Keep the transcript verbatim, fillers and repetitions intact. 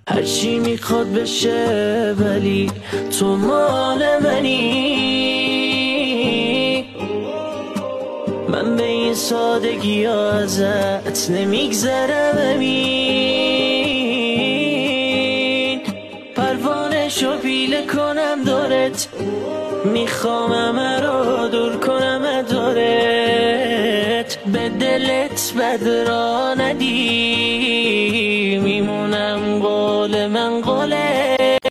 هرچی میخواد بشه ولی تو مال منی. من به این سادگی ها ازت نمیگذرم امین. پروانه شو پیله کنم دارت، میخوام همه رو دور کنم دارت. به دلت بد را ندی، میمونم قول من قوله.